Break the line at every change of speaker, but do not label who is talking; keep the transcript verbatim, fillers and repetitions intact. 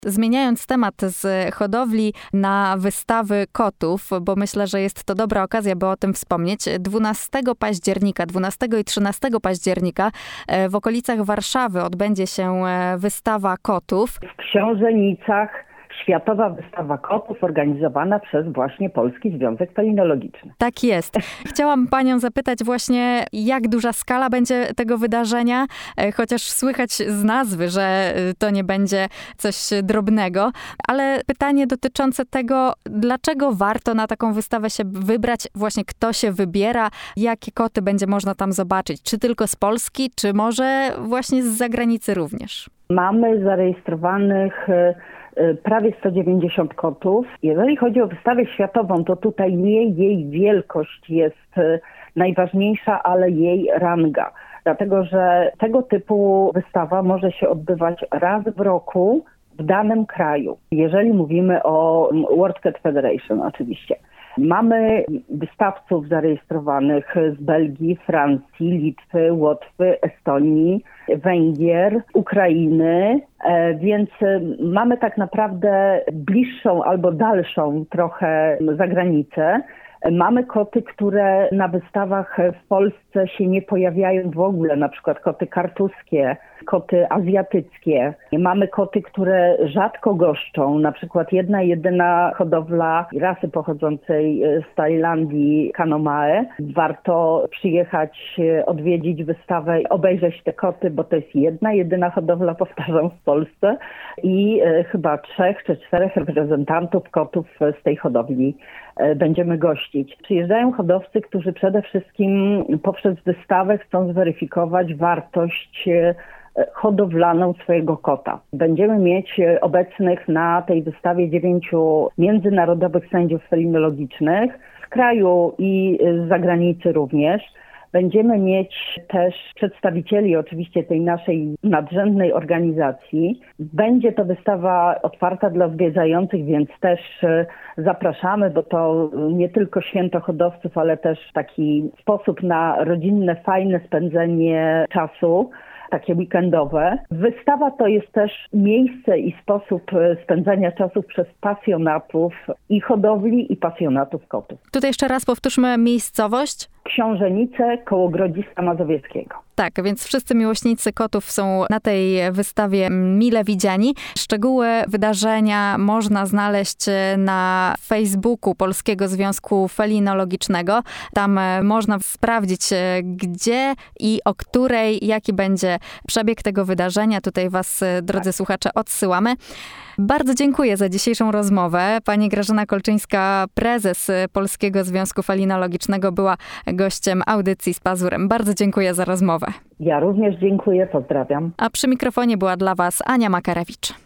Zmieniając temat z hodowli na wystawy kotów, bo myślę, że jest to dobra okazja, by o tym wspomnieć. dwunastego października, dwunastego i trzynastego października w okolicach Warszawy odbędzie się wystawa kotów.
W Książenicach Światowa Wystawa Kotów organizowana przez właśnie Polski Związek Felinologiczny.
Tak jest. Chciałam panią zapytać właśnie, jak duża skala będzie tego wydarzenia, chociaż słychać z nazwy, że to nie będzie coś drobnego, ale pytanie dotyczące tego, dlaczego warto na taką wystawę się wybrać, właśnie kto się wybiera, jakie koty będzie można tam zobaczyć, czy tylko z Polski, czy może właśnie z zagranicy również?
Mamy zarejestrowanych prawie sto dziewięćdziesiąt kotów. Jeżeli chodzi o wystawę światową, to tutaj nie jej wielkość jest najważniejsza, ale jej ranga. Dlatego, że tego typu wystawa może się odbywać raz w roku w danym kraju. Jeżeli mówimy o World Cat Federation oczywiście. Mamy wystawców zarejestrowanych z Belgii, Francji, Litwy, Łotwy, Estonii, Węgier, Ukrainy, więc mamy tak naprawdę bliższą albo dalszą trochę zagranicę. Mamy koty, które na wystawach w Polsce się nie pojawiają w ogóle, na przykład koty kartuskie, koty azjatyckie. Mamy koty, które rzadko goszczą, na przykład jedna jedyna hodowla rasy pochodzącej z Tajlandii, Kanomae. Warto przyjechać, odwiedzić wystawę, obejrzeć te koty, bo to jest jedna jedyna hodowla, powtarzam, w Polsce i chyba trzech czy czterech reprezentantów kotów z tej hodowli będziemy gościć. Przyjeżdżają hodowcy, którzy przede wszystkim poprzez wystawę chcą zweryfikować wartość hodowlaną swojego kota. Będziemy mieć obecnych na tej wystawie dziewięciu międzynarodowych sędziów felinologicznych z kraju i z zagranicy również. Będziemy mieć też przedstawicieli oczywiście tej naszej nadrzędnej organizacji. Będzie to wystawa otwarta dla odwiedzających, więc też zapraszamy, bo to nie tylko święto hodowców, ale też taki sposób na rodzinne, fajne spędzenie czasu, takie weekendowe. Wystawa to jest też miejsce i sposób spędzania czasu przez pasjonatów i hodowli, i pasjonatów kotów.
Tutaj jeszcze raz powtórzmy miejscowość.
Książenice koło Grodziska Mazowieckiego.
Tak, więc wszyscy miłośnicy kotów są na tej wystawie mile widziani. Szczegóły wydarzenia można znaleźć na Facebooku Polskiego Związku Felinologicznego. Tam można sprawdzić, gdzie i o której, jaki będzie przebieg tego wydarzenia. Tutaj was, drodzy tak. słuchacze, odsyłamy. Bardzo dziękuję za dzisiejszą rozmowę. Pani Grażyna Kolczyńska, prezes Polskiego Związku Felinologicznego, była gościem audycji z Pazurem. Bardzo dziękuję za rozmowę.
Ja również dziękuję, pozdrawiam.
A przy mikrofonie była dla was Ania Makarewicz.